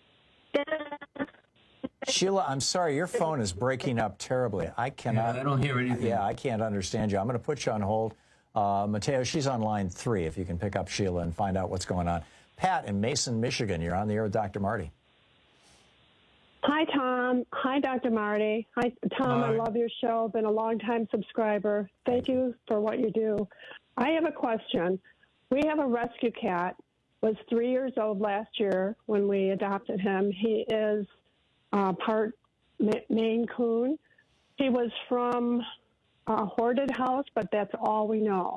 Sheila, I'm sorry, your phone is breaking up terribly. I cannot. Yeah, I don't hear anything. Yeah, I can't understand you. I'm going to put you on hold. Mateo, she's on line 3, if you can pick up Sheila and find out what's going on. Pat in Mason, Michigan, you're on the air with Dr. Marty. Hi, Tom. Hi, Dr. Marty. Hi, Tom. Hi. I love your show. Been a long-time subscriber. Thank you for what you do. I have a question. We have a rescue cat. Was 3 years old last year when we adopted him. He is part Maine Coon. He was from a hoarded house, but that's all we know.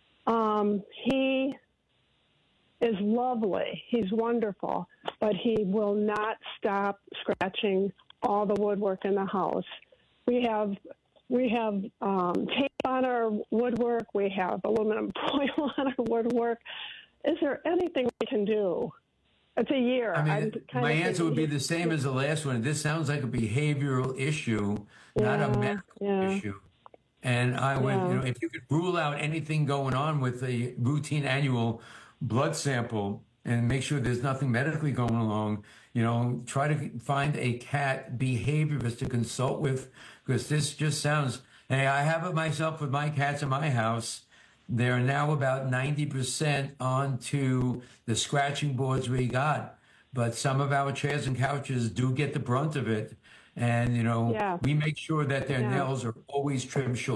He is lovely. He's wonderful, but he will not stop scratching all the woodwork in the house. We have tape on our woodwork. We have aluminum foil on our woodwork. Is there anything we can do? It's a year. I mean, my answer would be the same as the last one. This sounds like a behavioral issue, not a medical issue. And I would, you know, if you could rule out anything going on with a routine annual blood sample and make sure there's nothing medically going along, you know, try to find a cat behaviorist to consult with, because this just sounds, hey, I have it myself with my cats in my house. They're now about 90% onto the scratching boards we got. But some of our chairs and couches do get the brunt of it. And, you know, we make sure that their nails are always trimmed short.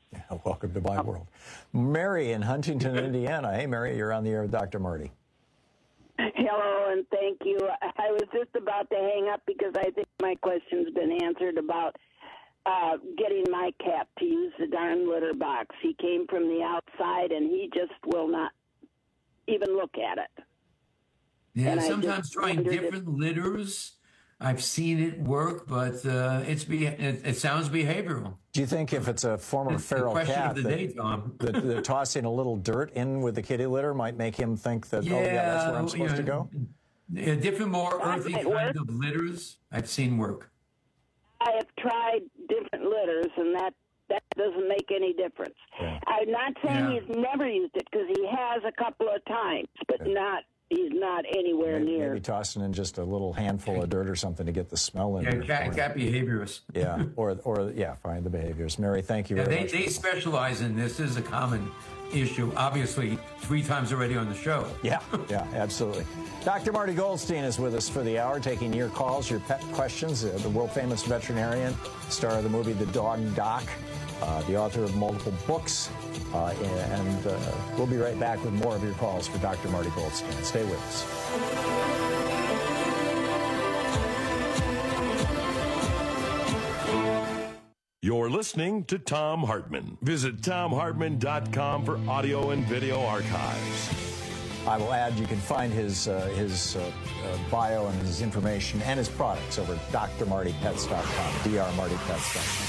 Welcome to my world. Mary in Huntington, Indiana. Hey, Mary, you're on the air with Dr. Marty. Hello, and thank you. I was just about to hang up because I think my question's been answered about getting my cat to use the darn litter box. He came from the outside, and he just will not even look at it. Yeah, and sometimes trying different litters. I've seen it work, but it sounds behavioral. Do you think if it's a former feral cat that they're tossing a little dirt in with the kitty litter might make him think that, that's where I'm supposed to go? Different, more earthy kind of litters I've seen work. I have tried different litters, and that doesn't make any difference. Yeah. I'm not saying he's never used it, because he has a couple of times, but he's not anywhere near. Maybe tossing in just a little handful of dirt or something to get the smell in there. Cat behaviorists. Yeah, or find the behaviors. Mary, thank you very much. They specialize in this. This is a common issue, obviously, 3 times already on the show. Yeah, absolutely. Dr. Marty Goldstein is with us for the hour, taking your calls, your pet questions. The world-famous veterinarian, star of the movie The Dog Doc, the author of multiple books. And we'll be right back with more of your calls for Dr. Marty Goldstein. Stay with us. You're listening to Thom Hartmann. Visit ThomHartmann.com for audio and video archives. I will add you can find his bio and his information and his products over at drmartypets.com, drmartypets.com.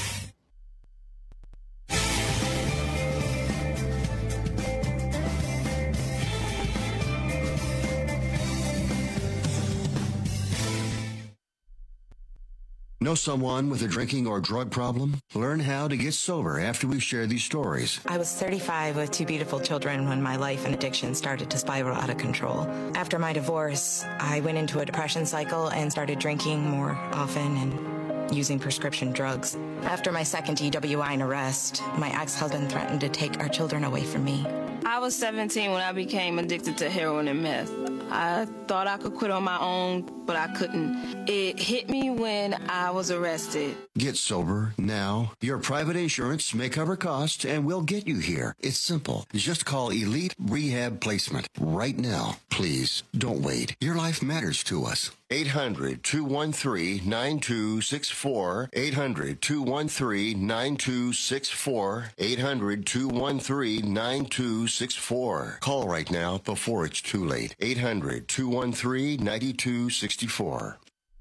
Know someone with a drinking or drug problem? Learn how to get sober after we share these stories. I was 35 with 2 beautiful children when my life and addiction started to spiral out of control. After my divorce, I went into a depression cycle and started drinking more often and using prescription drugs. After my second DWI and arrest, my ex-husband threatened to take our children away from me. I was 17 when I became addicted to heroin and meth. I thought I could quit on my own, but I couldn't. It hit me when I was arrested. Get sober now. Your private insurance may cover costs and we'll get you here. It's simple. Just call Elite Rehab Placement right now. Please, don't wait. Your life matters to us. 800-213-9264. 800-213-9264. 800-213-9264. Call right now before it's too late. 800-213-9264.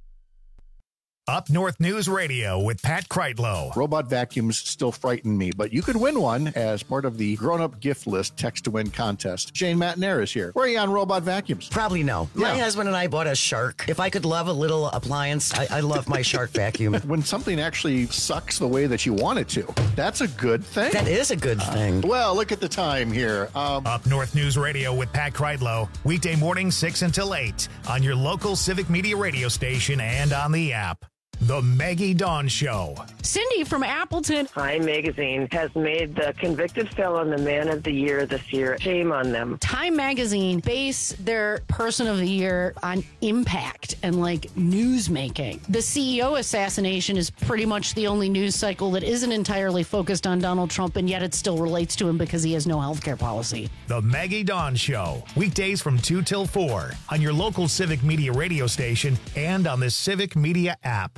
Up North News Radio with Pat Kreitlow. Robot vacuums still frighten me, but you could win one as part of the grown-up gift list text-to-win contest. Jane Matnair is here. Where are you on robot vacuums? Probably no. My husband and I bought a Shark. If I could love a little appliance, I love my Shark vacuum. When something actually sucks the way that you want it to, that's a good thing. That is a good thing. Well, look at the time here. Up North News Radio with Pat Kreitlow. Weekday mornings 6 until 8 on your local Civic Media radio station and on the app. The Maggie Dawn Show. Cindy from Appleton. Time Magazine has made the convicted felon the Man of the Year this year. Shame on them. Time Magazine base their Person of the Year on impact and like news making. The CEO assassination is pretty much the only news cycle that isn't entirely focused on Donald Trump, and yet it still relates to him because he has no health care policy. The Maggie Dawn Show. Weekdays from 2 till 4 on your local Civic Media radio station and on the Civic Media app.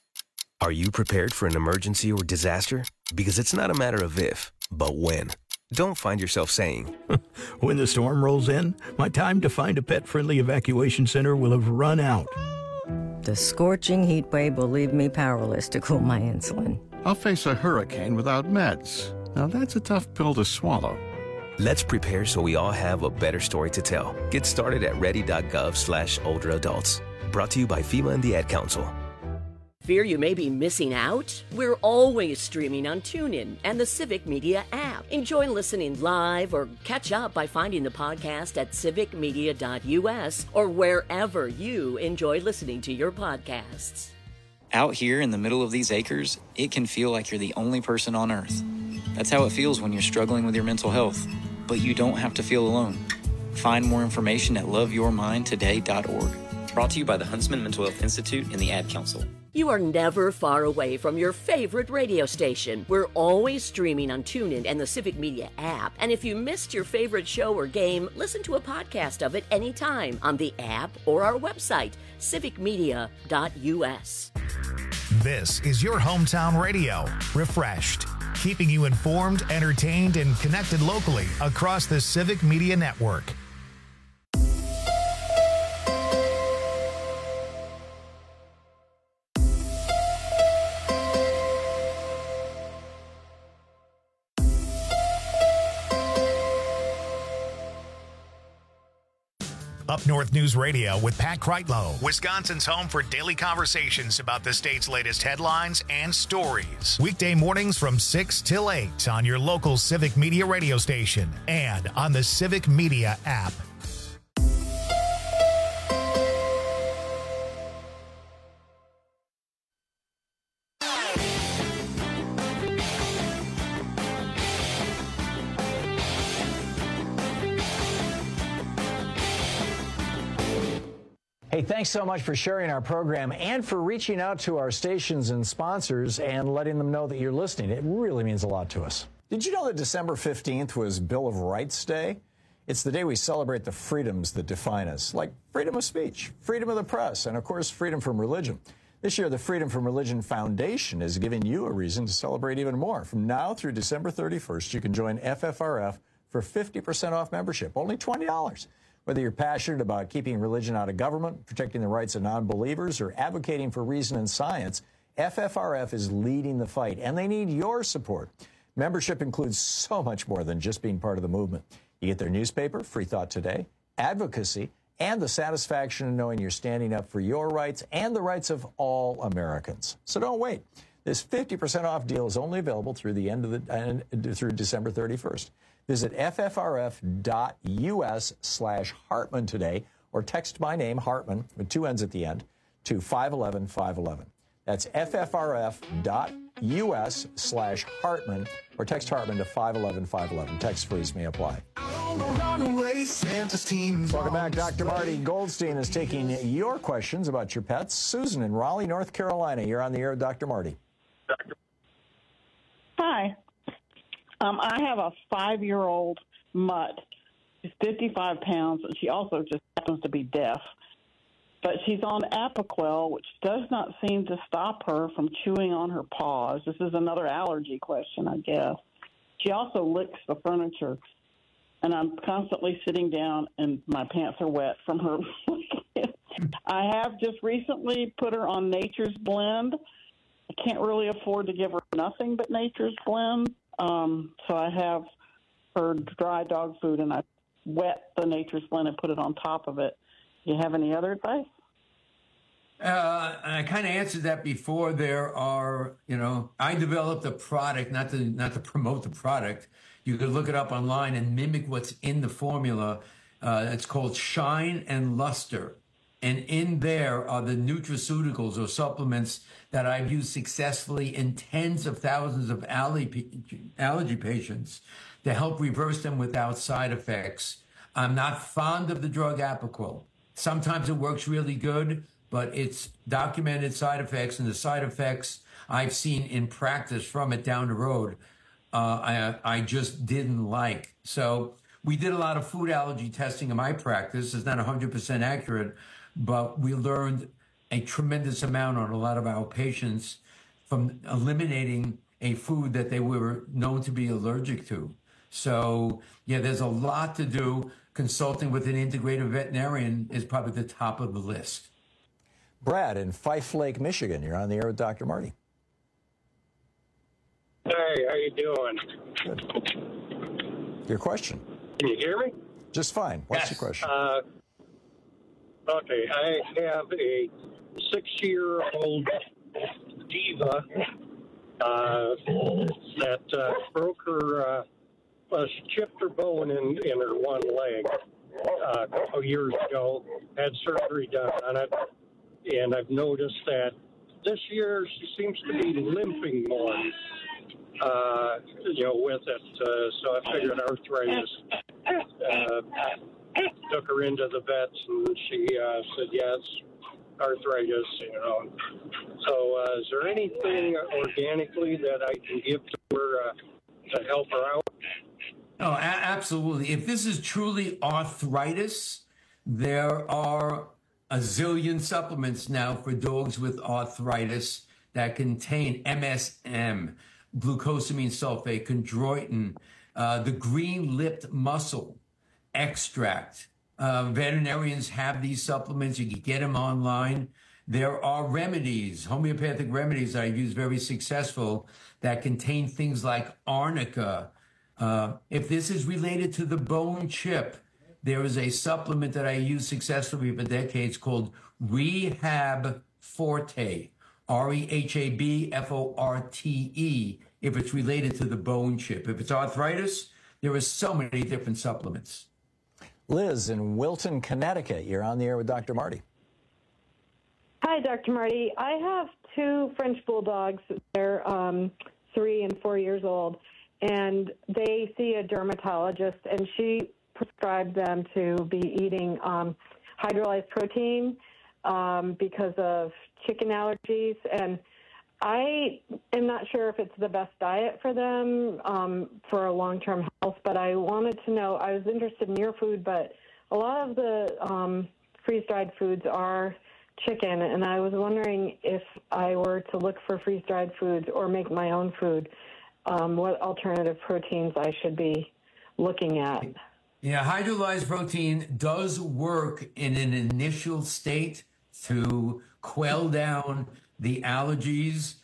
Are you prepared for an emergency or disaster? Because it's not a matter of if, but when. Don't find yourself saying, when the storm rolls in, my time to find a pet-friendly evacuation center will have run out. The scorching heat wave will leave me powerless to cool my insulin. I'll face a hurricane without meds. Now that's a tough pill to swallow. Let's prepare so we all have a better story to tell. Get started at ready.gov/older adults. Brought to you by FEMA and the Ad Council. Fear you may be missing out? We're always streaming on TuneIn and the Civic Media app. Enjoy listening live or catch up by finding the podcast at civicmedia.us or wherever you enjoy listening to your podcasts. Out here in the middle of these acres, it can feel like you're the only person on Earth. That's how it feels when you're struggling with your mental health. But you don't have to feel alone. Find more information at loveyourmindtoday.org. Brought to you by the Huntsman Mental Health Institute and the Ad Council. You are never far away from your favorite radio station. We're always streaming on TuneIn and the Civic Media app. And if you missed your favorite show or game, listen to a podcast of it anytime on the app or our website, civicmedia.us. This is your hometown radio, refreshed, keeping you informed, entertained, and connected locally across the Civic Media Network. Up North News Radio with Pat Kreitlow, Wisconsin's home for daily conversations about the state's latest headlines and stories. Weekday mornings from 6 till 8 on your local Civic Media radio station and on the Civic Media app. Hey, thanks so much for sharing our program and for reaching out to our stations and sponsors and letting them know that you're listening. It really means a lot to us. Did you know that December 15th was Bill of Rights Day? It's the day we celebrate the freedoms that define us, like freedom of speech, freedom of the press, and, of course, freedom from religion. This year, the Freedom from Religion Foundation is giving you a reason to celebrate even more. From now through December 31st, you can join FFRF for 50% off membership, only $20. Whether you're passionate about keeping religion out of government, protecting the rights of non-believers, or advocating for reason and science, FFRF is leading the fight, and they need your support. Membership includes so much more than just being part of the movement. You get their newspaper, Free Thought Today, advocacy, and the satisfaction of knowing you're standing up for your rights and the rights of all Americans. So don't wait. This 50% off deal is only available through the end of through December 31st. Visit ffrf.us/Hartman today or text my name, Hartman, with 2 N's at the end, to 511-511. That's ffrf.us/Hartman or text Hartman to 511-511. Text fees may apply. Welcome back. Dr. Marty Goldstein is taking your questions about your pets. Susan in Raleigh, North Carolina. You're on the air with Dr. Marty. Hi. I have a 5-year-old mutt. She's 55 pounds, and she also just happens to be deaf. But she's on Apoquel, which does not seem to stop her from chewing on her paws. This is another allergy question, I guess. She also licks the furniture, and I'm constantly sitting down, and my pants are wet from her licking it. I have just recently put her on Nature's Blend. I can't really afford to give her nothing but Nature's Blend. So I have her dry dog food, and I wet the Nature's Blend and put it on top of it. Do you have any other advice? I kind of answered that before. There are, I developed a product, not to promote the product. You could look it up online and mimic what's in the formula. It's called Shine and Luster. And in there are the nutraceuticals or supplements that I've used successfully in tens of thousands of allergy patients to help reverse them without side effects. I'm not fond of the drug Apoquel. Sometimes it works really good, but it's documented side effects, and the side effects I've seen in practice from it down the road, I just didn't like. So we did a lot of food allergy testing in my practice. It's not 100% accurate, but we learned a tremendous amount on a lot of our patients from eliminating a food that they were known to be allergic to. So, yeah, there's a lot to do. Consulting with an integrative veterinarian is probably the top of the list. Brad in Fife Lake, Michigan. You're on the air with Dr. Marty. Hey, how you doing? Good. Your question. Can you hear me? Just fine. What's your question? Okay, I have a 6-year-old diva that broke her, she chipped her bone in her one leg a couple years ago, had surgery done on it, and I've noticed that this year she seems to be limping more, with it. So I figured arthritis. Took her into the vets, and she said, yes, arthritis, So is there anything organically that I can give to her to help her out? Oh, absolutely. If this is truly arthritis, there are a zillion supplements now for dogs with arthritis that contain MSM, glucosamine sulfate, chondroitin, the green-lipped mussel extract. Veterinarians have these supplements. You can get them online. There are remedies, homeopathic remedies that I use very successful that contain things like arnica. If this is related to the bone chip, there is a supplement that I use successfully for decades called Rehab Forte, REHABFORTE, if it's related to the bone chip. If it's arthritis, there are so many different supplements. Liz in Wilton, Connecticut, you're on the air with Dr. Marty. Hi, Dr. Marty. I have two French bulldogs. They're 3 and 4 years old, and they see a dermatologist, and she prescribed them to be eating hydrolyzed protein because of chicken allergies. And I am not sure if it's the best diet for them for a long-term health, but I wanted to know, I was interested in your food, but a lot of the freeze-dried foods are chicken, and I was wondering if I were to look for freeze-dried foods or make my own food, what alternative proteins I should be looking at. Yeah, hydrolyzed protein does work in an initial state to quell down the allergies.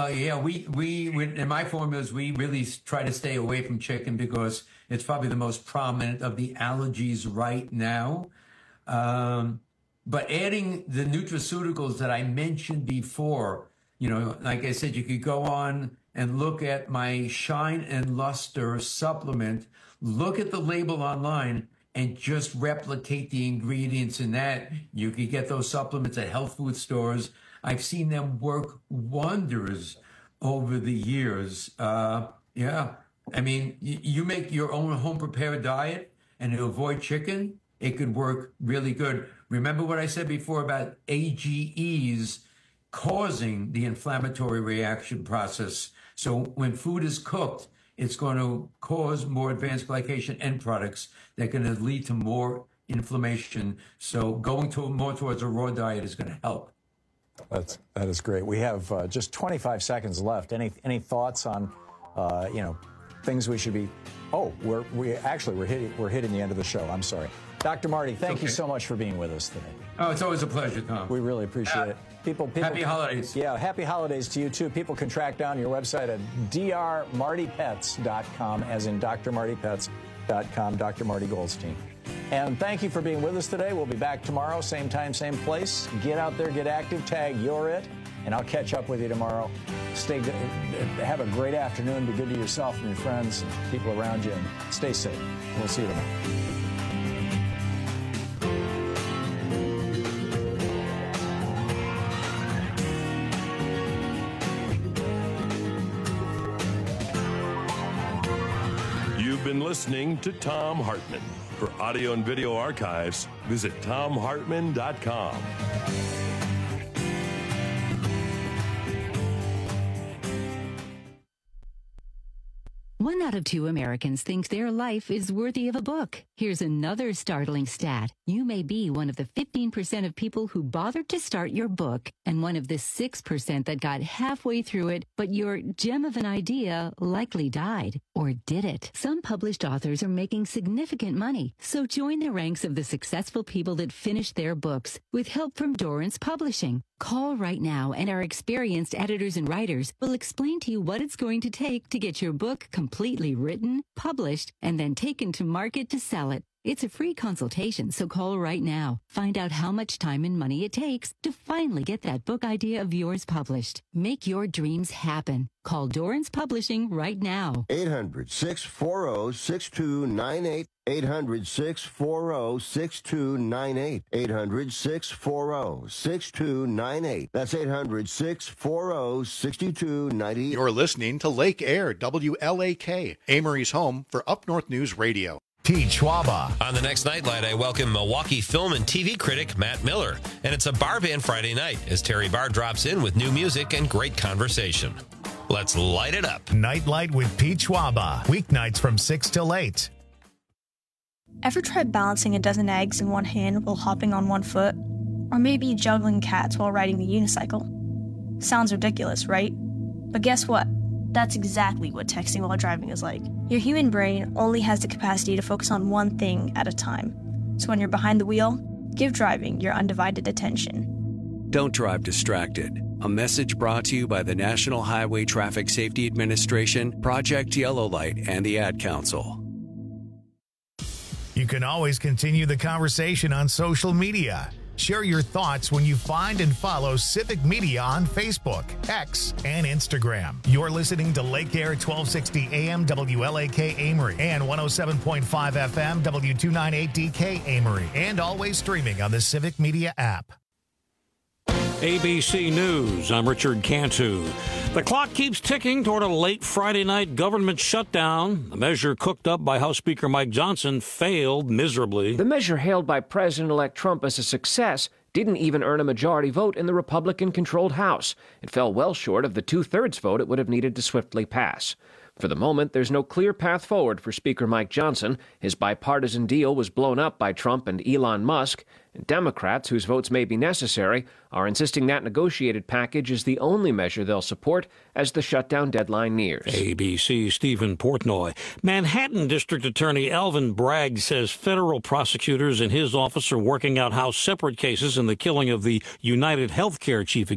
We in my formulas, we really try to stay away from chicken because it's probably the most prominent of the allergies right now. But adding the nutraceuticals that I mentioned before, like I said, you could go on and look at my Shine and Luster supplement, look at the label online, and just replicate the ingredients in that. You could get those supplements at health food stores. I've seen them work wonders over the years. Yeah. I mean, you make your own home-prepared diet and you avoid chicken, it could work really good. Remember what I said before about AGEs causing the inflammatory reaction process. So when food is cooked, it's going to cause more advanced glycation end products that are going to lead to more inflammation. So going more towards a raw diet is going to help. That is great. We have just 25 seconds left. Any thoughts on, things we should be? Oh, we're hitting the end of the show. I'm sorry, Dr. Marty. Thank you so much for being with us today. Oh, it's always a pleasure, Tom. We really appreciate it. People, happy holidays. Yeah, happy holidays to you too. People can track down your website at drmartypets.com, as in drmartypets.com. Dr. Marty Goldstein. And thank you for being with us today. We'll be back tomorrow, same time, same place. Get out there, get active, tag You're It, and I'll catch up with you tomorrow. Stay good. Have a great afternoon. Be good to yourself and your friends and people around you, and stay safe. We'll see you tomorrow. You've been listening to Thom Hartmann. For audio and video archives, visit ThomHartmann.com. 1 out of 2 Americans think their life is worthy of a book. Here's another startling stat. You may be one of the 15% of people who bothered to start your book, and one of the 6% that got halfway through it, but your gem of an idea likely died. Or did it? Some published authors are making significant money, so join the ranks of the successful people that finished their books with help from Dorrance Publishing. Call right now, and our experienced editors and writers will explain to you what it's going to take to get your book completely written, published, and then taken to market to sell it. It's a free consultation, so call right now. Find out how much time and money it takes to finally get that book idea of yours published. Make your dreams happen. Call Dorrance Publishing right now. 800-640-6298. 800-640-6298. 800-640-6298. That's 800-640-6298. You're listening to Lake Air, WLAK, Amory's home for Up North News Radio. Pete Schwaba. On the next Nightlight, I welcome Milwaukee film and TV critic Matt Miller. And it's a bar band Friday night as Terry Barr drops in with new music and great conversation. Let's light it up. Nightlight with Pete Schwaba. Weeknights from 6 till 8. Ever tried balancing a dozen eggs in one hand while hopping on one foot? Or maybe juggling cats while riding a unicycle? Sounds ridiculous, right? But guess what? That's exactly what texting while driving is like. Your human brain only has the capacity to focus on one thing at a time. So when you're behind the wheel, give driving your undivided attention. Don't drive distracted. A message brought to you by the National Highway Traffic Safety Administration, Project Yellow Light, and the Ad Council. You can always continue the conversation on social media. Share your thoughts when you find and follow Civic Media on Facebook, X, and Instagram. You're listening to Lake Air 1260 AM WLAK Amory and 107.5 FM W298DK Amory, and always streaming on the Civic Media app. ABC News, I'm Richard Cantu. The clock keeps ticking toward a late Friday night government shutdown. The measure cooked up by House Speaker Mike Johnson failed miserably. The measure hailed by President-elect Trump as a success didn't even earn a majority vote in the Republican-controlled House. It fell well short of the two-thirds vote it would have needed to swiftly pass. For the moment, there's no clear path forward for Speaker Mike Johnson. His bipartisan deal was blown up by Trump and Elon Musk. And Democrats, whose votes may be necessary, are insisting that negotiated package is the only measure they'll support as the shutdown deadline nears. ABC's Stephen Portnoy. Manhattan District Attorney Alvin Bragg says federal prosecutors in his office are working out how separate cases in the killing of the United Healthcare chief